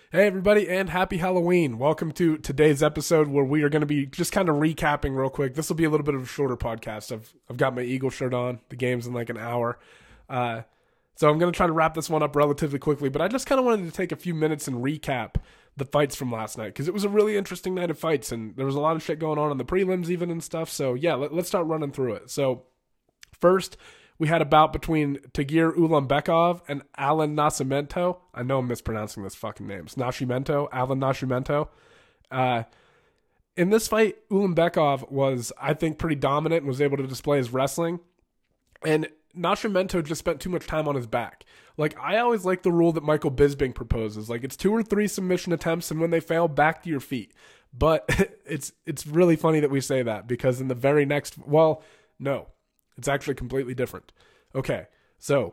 Hey everybody, and happy Halloween. Welcome to today's episode where we are going to be just kind of recapping real quick. This will be a little bit of a shorter podcast. I've got my Eagle shirt on. The game's in like an hour. So I'm going to try to wrap this one up relatively quickly, but I just kind of wanted to take a few minutes and recap the fights from last night because it was a really interesting night of fights and there was a lot of shit going on in the prelims even and stuff. So yeah, let's start running through it. So first, we had a bout between Tagir Ulanbekov and Alan Nascimento. I know I'm mispronouncing this fucking name. It's Alan Nascimento. In this fight, Ulanbekov was, I think, pretty dominant and was able to display his wrestling. And Nascimento just spent too much time on his back. Like, I always like the rule that Michael Bisping proposes. Like, it's 2 or 3 submission attempts, and when they fail, back to your feet. But it's really funny that we say that because in the very next, well, no. It's actually completely different. Okay, so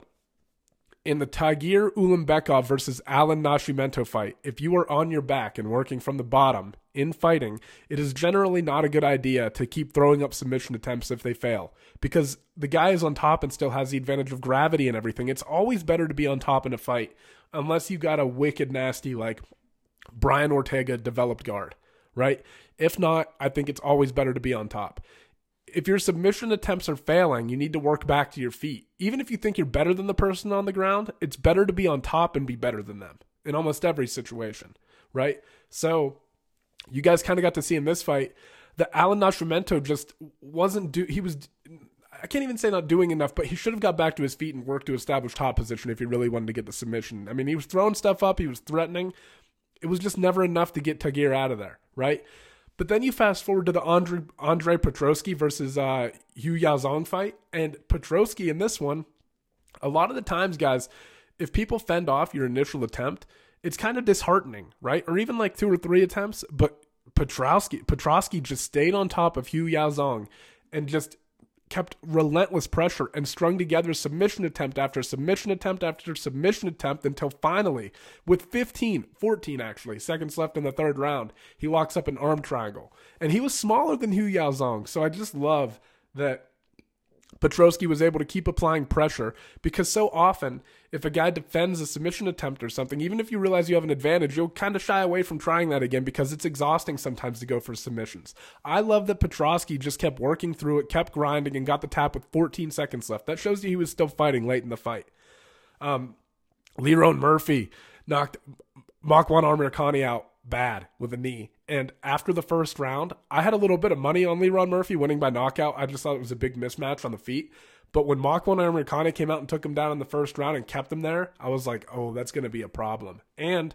in the Tagir Ulanbekov versus Alan Nascimento fight, if you are on your back and working from the bottom in fighting, it is generally not a good idea to keep throwing up submission attempts if they fail because the guy is on top and still has the advantage of gravity and everything. It's always better to be on top in a fight unless you got a wicked nasty like Brian Ortega developed guard, right? If not, I think it's always better to be on top. If your submission attempts are failing, you need to work back to your feet. Even if you think you're better than the person on the ground, it's better to be on top and be better than them in almost every situation, right? So you guys kind of got to see in this fight that Alan Nascimento just wasn't I can't even say not doing enough, but he should have got back to his feet and worked to establish top position if he really wanted to get the submission. I mean, he was throwing stuff up, he was threatening. It was just never enough to get Tagir out of there, right? But then you fast forward to the Andre Petroski versus Hu Yaozong fight. And Petroski in this one, a lot of the times, guys, if people fend off your initial attempt, it's kind of disheartening, right? Or even like 2 or 3 attempts. But Petroski just stayed on top of Hu Yaozong and just kept relentless pressure and strung together submission attempt after submission attempt after submission attempt until finally, with 14 actually, seconds left in the third round, he locks up an arm triangle. And he was smaller than Hu Yaozong, so I just love that Petroski was able to keep applying pressure because so often, if a guy defends a submission attempt or something, even if you realize you have an advantage, you'll kind of shy away from trying that again because it's exhausting sometimes to go for submissions. I love that Petroski just kept working through it, kept grinding, and got the tap with 14 seconds left. That shows you he was still fighting late in the fight. Lerone Murphy knocked Makwan Amirkhani out bad with a knee. And after the first round, I had a little bit of money on Lerone Murphy winning by knockout. I just thought it was a big mismatch on the feet. But when Makwan Amirkhani came out and took him down in the first round and kept him there, I was like, oh, that's going to be a problem. And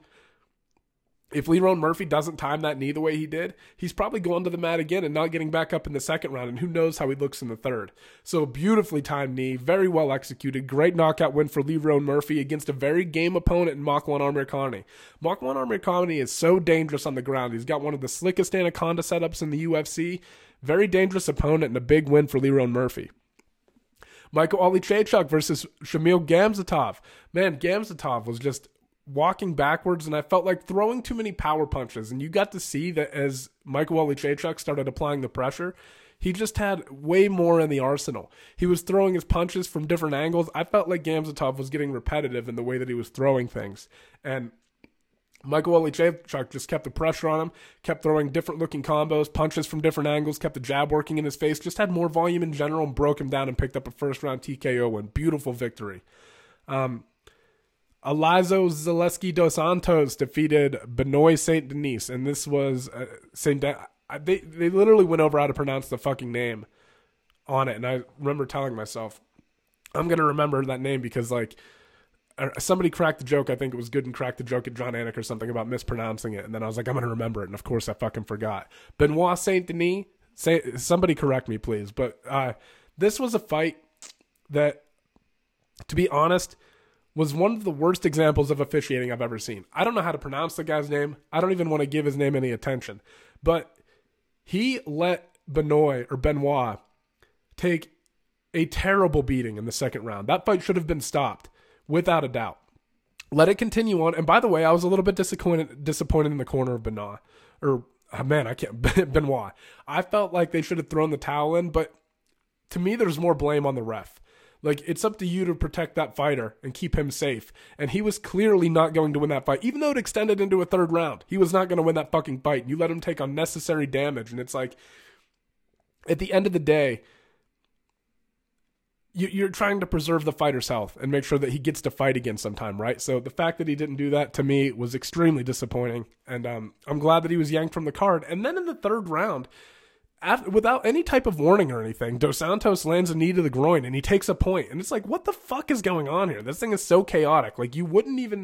if Lerone Murphy doesn't time that knee the way he did, he's probably going to the mat again and not getting back up in the second round. And who knows how he looks in the third. So beautifully timed knee, very well executed. Great knockout win for Lerone Murphy against a very game opponent in Makwan Amirkhani. Makwan Amirkhani is so dangerous on the ground. He's got one of the slickest anaconda setups in the UFC. Very dangerous opponent and a big win for Lerone Murphy. Michael Oleksiejczuk versus Shamil Gamzatov. Man, Gamzatov was just walking backwards, and I felt like throwing too many power punches. And you got to see that as Michael Oleksiejczuk started applying the pressure, he just had way more in the arsenal. He was throwing his punches from different angles. I felt like Gamzatov was getting repetitive in the way that he was throwing things. And Michael Oleksiejczuk just kept the pressure on him, kept throwing different-looking combos, punches from different angles, kept the jab working in his face, just had more volume in general and broke him down and picked up a first-round TKO win. Beautiful victory. Alizo Zaleski dos Santos defeated Benoit Saint Denis, and this was they literally went over how to pronounce the fucking name on it, and I remember telling myself, I'm going to remember that name because, like, somebody cracked the joke. I think it was Gooden cracked the joke at John Anik or something about mispronouncing it, and then I was like, I'm going to remember it, and of course I fucking forgot. Benoit Saint Denis, somebody correct me, please, but this was a fight that, to be honest, was one of the worst examples of officiating I've ever seen. I don't know how to pronounce the guy's name. I don't even want to give his name any attention. But he let Benoit take a terrible beating in the second round. That fight should have been stopped, without a doubt. Let it continue on. And by the way, I was a little bit disappointed in the corner of Benoit. Benoit. I felt like they should have thrown the towel in, but to me, there's more blame on the ref. Like, it's up to you to protect that fighter and keep him safe. And he was clearly not going to win that fight. Even though it extended into a third round, he was not going to win that fucking fight. You let him take unnecessary damage. And it's like, at the end of the day, you're trying to preserve the fighter's health and make sure that he gets to fight again sometime, right? So the fact that he didn't do that, to me, was extremely disappointing. And I'm glad that he was yanked from the card. And then in the third round, without any type of warning or anything, Dos Santos lands a knee to the groin and he takes a point. And it's like, what the fuck is going on here? This thing is so chaotic. Like, you weren't even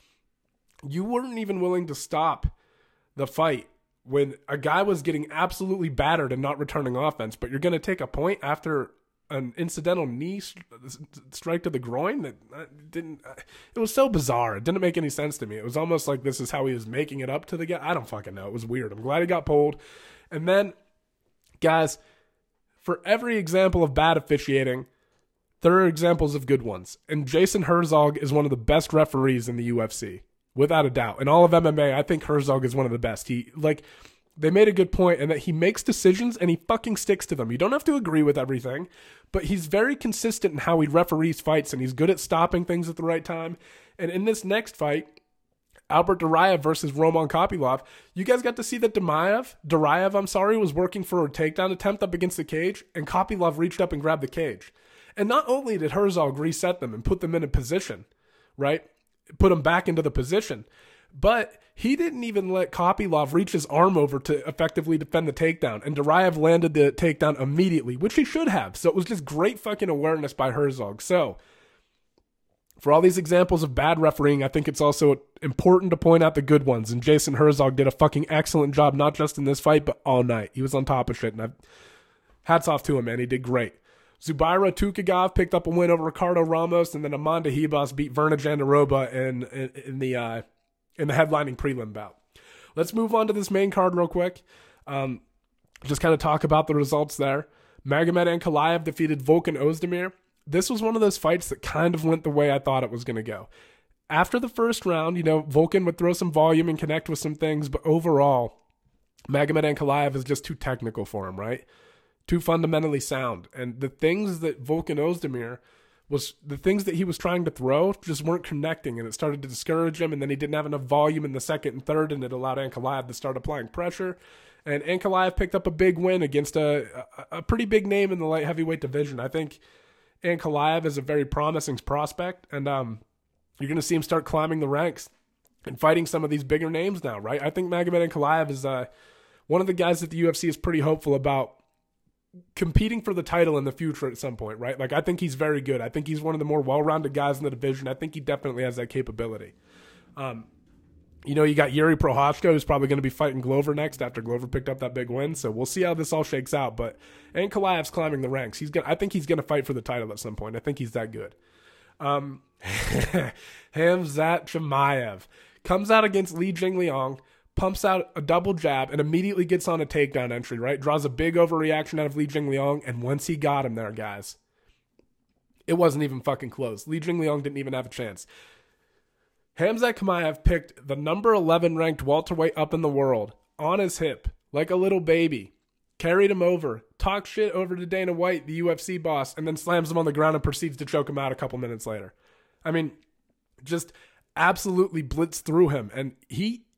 willing to stop the fight when a guy was getting absolutely battered and not returning offense, but you're going to take a point after an incidental knee strike to the groin? That didn't. It was so bizarre. It didn't make any sense to me. It was almost like this is how he was making it up to the guy. I don't fucking know. It was weird. I'm glad he got pulled. And then, guys, for every example of bad officiating, there are examples of good ones. And Jason Herzog is one of the best referees in the UFC, without a doubt. In all of MMA, I think Herzog is one of the best. They made a good point in that he makes decisions and he fucking sticks to them. You don't have to agree with everything, but he's very consistent in how he referees fights, and he's good at stopping things at the right time. And in this next fight, Albert Duraev versus Roman Kopylov, you guys got to see that Duraev was working for a takedown attempt up against the cage, and Kopylov reached up and grabbed the cage. And not only did Herzog reset them and put them in a position, right? Put them back into the position, but he didn't even let Kopylov reach his arm over to effectively defend the takedown. And Duraev landed the takedown immediately, which he should have. So it was just great fucking awareness by Herzog. So for all these examples of bad refereeing, I think it's also important to point out the good ones. And Jason Herzog did a fucking excellent job, not just in this fight, but all night. He was on top of shit. And hats off to him, man. He did great. Zubaira Tukhugov picked up a win over Ricardo Ramos, and then Amanda Ribas beat Verna Jandiroba in the headlining prelim bout. Let's move on to this main card real quick. Just kind of talk about the results there. Magomed Ankalaev defeated Volkan Ozdemir. This was one of those fights that kind of went the way I thought it was going to go. After the first round, Volkan would throw some volume and connect with some things, but overall, Magomed Ankalaev is just too technical for him, right? Too fundamentally sound. And the things that Volkan Ozdemir the things that he was trying to throw just weren't connecting, and it started to discourage him, and then he didn't have enough volume in the second and third, and it allowed Ankalaev to start applying pressure. And Ankalaev picked up a big win against a pretty big name in the light heavyweight division. I think Ankalaev is a very promising prospect, and you're going to see him start climbing the ranks and fighting some of these bigger names now, right? I think Magomed Ankalaev is one of the guys that the UFC is pretty hopeful about competing for the title in the future at some point, right? Like, I think he's very good. I think he's one of the more well-rounded guys in the division. I think he definitely has that capability. You got Yuri Prochazka, who's probably going to be fighting Glover next after Glover picked up that big win. So we'll see how this all shakes out. But Ankalaev's climbing the ranks. I think he's going to fight for the title at some point. I think he's that good. Khamzat Chimaev comes out against Li Jingliang, pumps out a double jab, and immediately gets on a takedown entry, right? Draws a big overreaction out of Li Jingliang, and once he got him there, guys, it wasn't even fucking close. Li Jingliang didn't even have a chance. Khamzat Chimaev picked the number 11 ranked welterweight up in the world on his hip, like a little baby, carried him over, talked shit over to Dana White, the UFC boss, and then slams him on the ground and proceeds to choke him out a couple minutes later. I mean, just absolutely blitzed through him. And he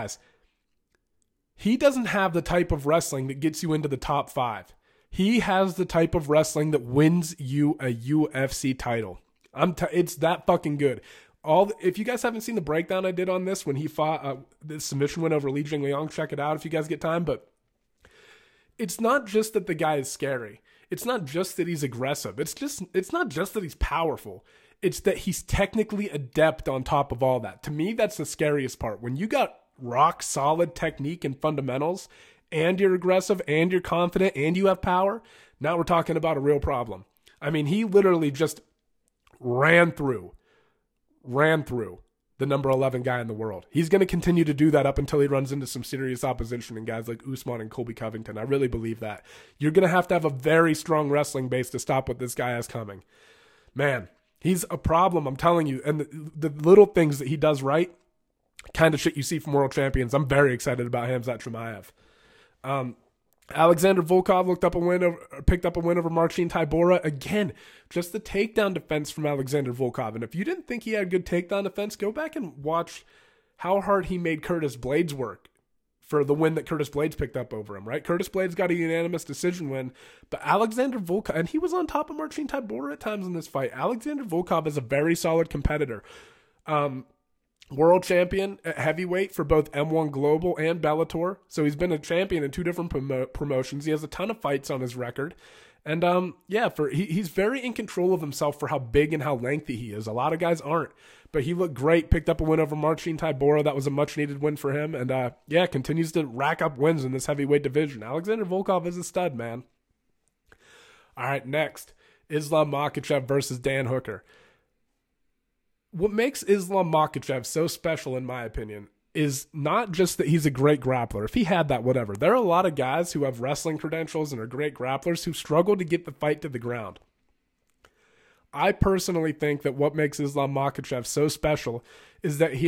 doesn't have the type of wrestling that gets you into the top 5. He has the type of wrestling that wins you a UFC title. It's that fucking good. If you guys haven't seen the breakdown I did on this when he fought the submission win over Li Jingliang, check it out if you guys get time. But it's not just that the guy is scary. It's not just that he's aggressive. It's not just that he's powerful. It's that he's technically adept on top of all that. To me, that's the scariest part. When you got rock solid technique and fundamentals, and you're aggressive, and you're confident, and you have power, now we're talking about a real problem. I mean, he literally just ran through the number 11 guy in the world. He's going to continue to do that up until he runs into some serious opposition and guys like Usman and Colby Covington. I really believe that. You're going to have a very strong wrestling base to stop what this guy has coming. Man, he's a problem, I'm telling you. And the little things that he does right, kind of shit you see from world champions. I'm very excited about Khamzat Chimaev. Alexander Volkov picked up a win over Marcin Tybura. Again, just the takedown defense from Alexander Volkov. And if you didn't think he had good takedown defense, go back and watch how hard he made Curtis Blaydes work for the win that Curtis Blaydes picked up over him, right? Curtis Blaydes got a unanimous decision win, but Alexander Volkov, and he was on top of Marcin Tybura at times in this fight. Alexander Volkov is a very solid competitor. World champion at heavyweight for both M1 Global and Bellator. So he's been a champion in 2 different promotions. He has a ton of fights on his record. And he's very in control of himself for how big and how lengthy he is. A lot of guys aren't. But he looked great, picked up a win over Marcin Tybura. That was a much-needed win for him. And, continues to rack up wins in this heavyweight division. Alexander Volkov is a stud, man. All right, next, Islam Makhachev versus Dan Hooker. What makes Islam Makhachev so special, in my opinion, is not just that he's a great grappler. If he had that, whatever. There are a lot of guys who have wrestling credentials and are great grapplers who struggle to get the fight to the ground. I personally think that what makes Islam Makhachev so special is that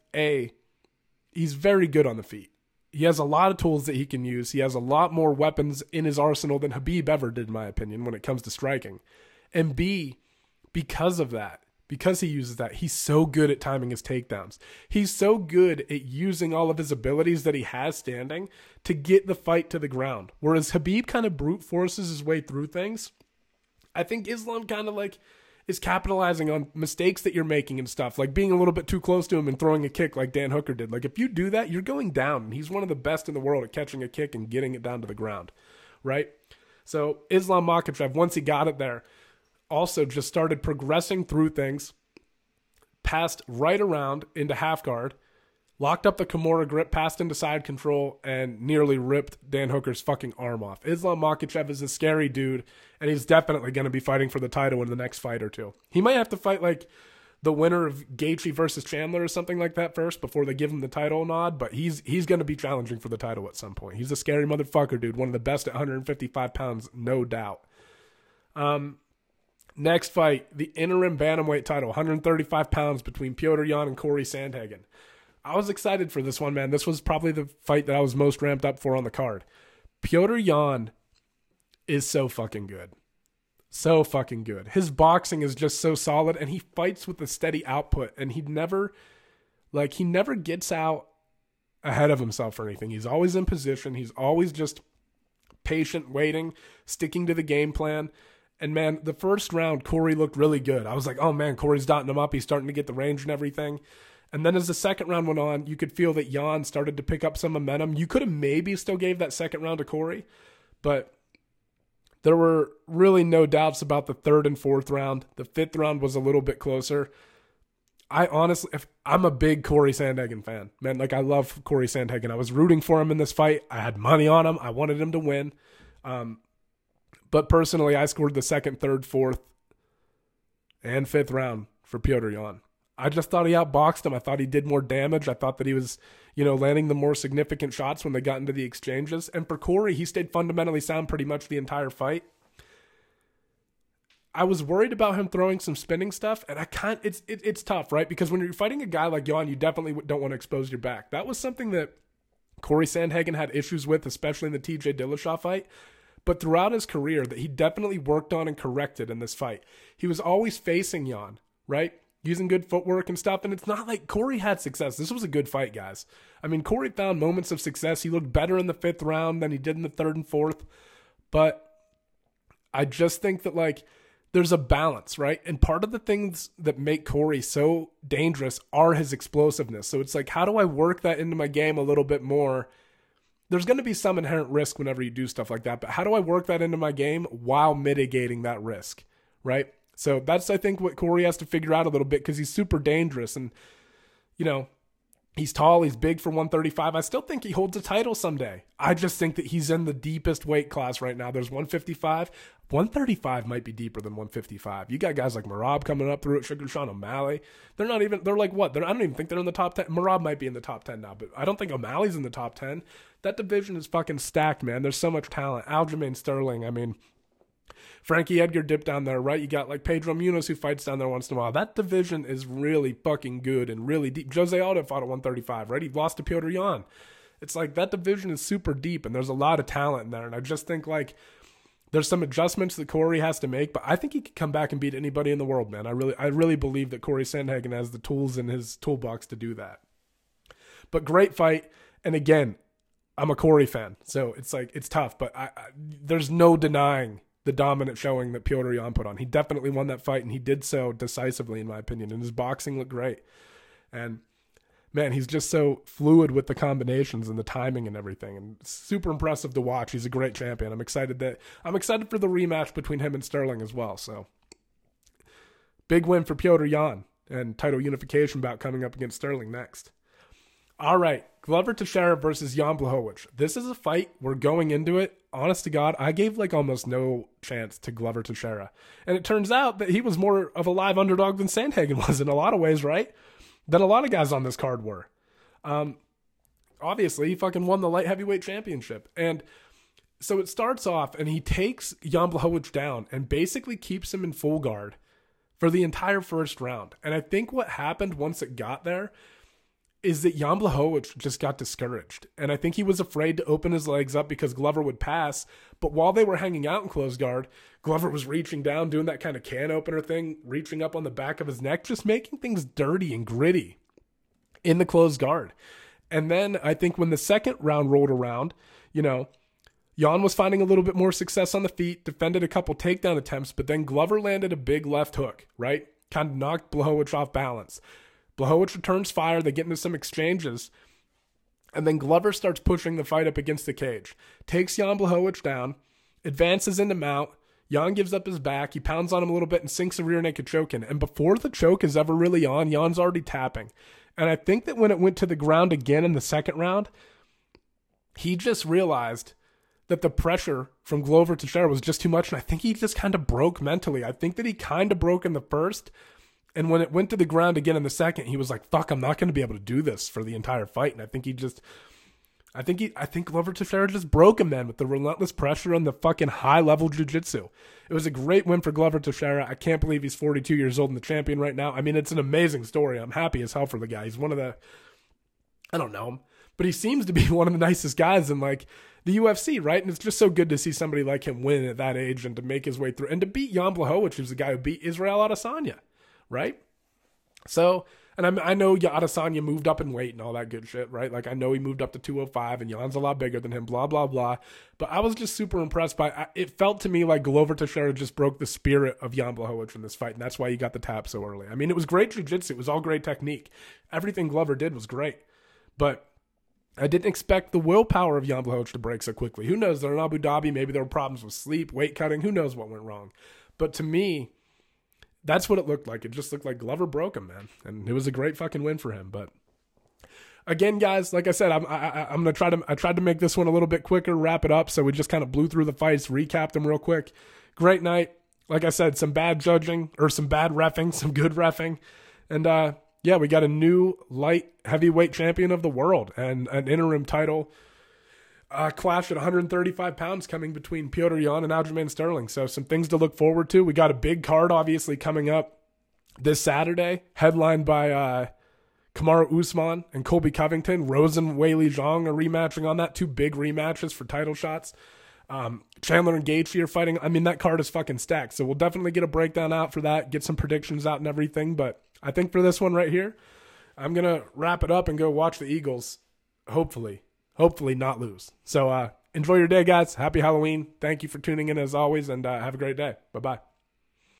he's very good on the feet. He has a lot of tools that he can use. He has a lot more weapons in his arsenal than Khabib ever did, in my opinion, when it comes to striking. And B, because of that, because he uses that, he's so good at timing his takedowns. He's so good at using all of his abilities that he has standing to get the fight to the ground. Whereas Khabib kind of brute forces his way through things. I think Islam kind of is capitalizing on mistakes that you're making and stuff, like being a little bit too close to him and throwing a kick like Dan Hooker did. Like if you do that, you're going down. And he's one of the best in the world at catching a kick and getting it down to the ground, right? So Islam Makhachev, once he got it there, also just started progressing through things, passed right around into half guard, locked up the Kimura grip, passed into side control, and nearly ripped Dan Hooker's fucking arm off. Islam Makhachev is a scary dude, and he's definitely going to be fighting for the title in the next fight or two. He might have to fight like the winner of Gaethje versus Chandler or something like that first before they give him the title nod, but he's going to be challenging for the title at some point. He's a scary motherfucker, dude. One of the best at 155 pounds, no doubt. Next fight, the interim bantamweight title, 135 pounds between Petr Yan and Corey Sandhagen. I was excited for this one, man. This was probably the fight that I was most ramped up for on the card. Petr Yan is so fucking good. So fucking good. His boxing is just so solid, and he fights with a steady output, and he never gets out ahead of himself or anything. He's always in position. He's always just patient, waiting, sticking to the game plan. And, man, the first round, Corey looked really good. I was like, oh, man, Corey's dotting him up. He's starting to get the range and everything. And then as the second round went on, you could feel that Yan started to pick up some momentum. You could have maybe still gave that second round to Corey, but there were really no doubts about the third and fourth round. The fifth round was a little bit closer. I'm a big Corey Sandhagen fan. Man, I love Corey Sandhagen. I was rooting for him in this fight. I had money on him. I wanted him to win. But personally, I scored the second, third, fourth, and fifth round for Petr Yan. I just thought he outboxed him. I thought he did more damage. I thought that he was, landing the more significant shots when they got into the exchanges. And for Corey, he stayed fundamentally sound pretty much the entire fight. I was worried about him throwing some spinning stuff, and it's tough, right? Because when you're fighting a guy like Yan, you definitely don't want to expose your back. That was something that Corey Sandhagen had issues with, especially in the TJ Dillashaw fight. But throughout his career, that he definitely worked on and corrected in this fight. He was always facing Yan, right? Using good footwork and stuff. And it's not like Corey had success. This was a good fight, guys. I mean, Corey found moments of success. He looked better in the fifth round than he did in the third and fourth. But I just think that, there's a balance, right? And part of the things that make Corey so dangerous are his explosiveness. So it's how do I work that into my game a little bit more? There's going to be some inherent risk whenever you do stuff like that, but how do I work that into my game while mitigating that risk, right? So that's, I think, what Corey has to figure out a little bit, because he's super dangerous, and, he's tall, he's big for 135. I still think he holds a title someday. I just think that he's in the deepest weight class right now. There's 155. 135 might be deeper than 155. You got guys like Merab coming up through it, Sugar Sean O'Malley. I don't even think they're in the top 10. Merab might be in the top 10 now, but I don't think O'Malley's in the top 10. That division is fucking stacked, man. There's so much talent. Aljamain Sterling, I mean, Frankie Edgar dipped down there, right? You got Pedro Munoz who fights down there once in a while. That division is really fucking good and really deep. Jose Aldo fought at 135, right? He lost to Petr Yan. It's like that division is super deep and there's a lot of talent in there. And I just think like there's some adjustments that Corey has to make, but I think he could come back and beat anybody in the world, man. I really believe that Corey Sandhagen has the tools in his toolbox to do that. But great fight. And again, I'm a Corey fan, so it's like it's tough, but there's no denying the dominant showing that Petr Yan put on. He definitely won that fight, and he did so decisively, in my opinion, and his boxing looked great. And man, he's just so fluid with the combinations and the timing and everything, and super impressive to watch. He's a great champion. I'm excited for the rematch between him and Sterling as well. So big win for Petr Yan, and title unification bout coming up against Sterling next. All right, Glover Teixeira versus Jan Blachowicz. This is a fight where going into it, honest to God, I gave like almost no chance to Glover Teixeira. And it turns out that he was more of a live underdog than Sandhagen was in a lot of ways, right? Than a lot of guys on this card were. Obviously, he fucking won the light heavyweight championship. And so it starts off, and he takes Jan Blachowicz down and basically keeps him in full guard for the entire first round. And I think what happened once it got there is that Jan Blachowicz just got discouraged. And I think he was afraid to open his legs up because Glover would pass. But while they were hanging out in closed guard, Glover was reaching down, doing that kind of can opener thing, reaching up on the back of his neck, just making things dirty and gritty in the closed guard. And then I think when the second round rolled around, Jan was finding a little bit more success on the feet, defended a couple takedown attempts, but then Glover landed a big left hook, right? Kind of knocked Blachowicz off balance. Blachowicz returns fire, they get into some exchanges, and then Glover starts pushing the fight up against the cage. Takes Jan Blachowicz down, advances into mount, Jan gives up his back, he pounds on him a little bit and sinks a rear naked choke in. And before the choke is ever really on, Jan's already tapping. And I think that when it went to the ground again in the second round, he just realized that the pressure from Glover Teixeira was just too much, and I think he just kind of broke mentally. I think that he kind of broke in the first, and when it went to the ground again in the second, he was like, fuck, I'm not going to be able to do this for the entire fight. And I think Glover Teixeira just broke him, man, with the relentless pressure and the fucking high-level jiu-jitsu. It was a great win for Glover Teixeira. I can't believe he's 42 years old and the champion right now. I mean, it's an amazing story. I'm happy as hell for the guy. He's one of the, I don't know him, but he seems to be one of the nicest guys in, like, the UFC, right? And it's just so good to see somebody like him win at that age and to make his way through. And to beat Jan Blachowicz, who's the guy who beat Israel Adesanya. Right? So, and I know Adesanya moved up in weight and all that good shit, right? Like, I know he moved up to 205 and Jan's a lot bigger than him, blah, blah, blah. But I was just super impressed by it. Felt to me like Glover Teixeira just broke the spirit of Jan Blachowicz in this fight, and that's why he got the tap so early. I mean, it was great jiu-jitsu. It was all great technique. Everything Glover did was great. But I didn't expect the willpower of Jan Blachowicz to break so quickly. Who knows? They're in Abu Dhabi. Maybe there were problems with sleep, weight cutting. Who knows what went wrong? But to me, that's what it looked like. It just looked like Glover broke him, man. And it was a great fucking win for him. But again, guys, like I said, I'm going to I tried to make this one a little bit quicker, wrap it up. So we just kind of blew through the fights, recapped them real quick. Great night. Like I said, some bad judging or some bad reffing, some good reffing. And yeah, we got a new light heavyweight champion of the world and an interim title clash at 135 pounds coming between Petr Yan and Aljamain Sterling. So some things to look forward to. We got a big card, obviously, coming up this Saturday, headlined by Kamaru Usman and Colby Covington. Rose and Weili Zhang are rematching on that. Two big rematches for title shots. Chandler and Gaethje are fighting. I mean, that card is fucking stacked. So we'll definitely get a breakdown out for that, get some predictions out and everything. But I think for this one right here, I'm going to wrap it up and go watch the Eagles, hopefully not lose. So enjoy your day, guys. Happy Halloween. Thank you for tuning in as always, and have a great day. Bye-bye.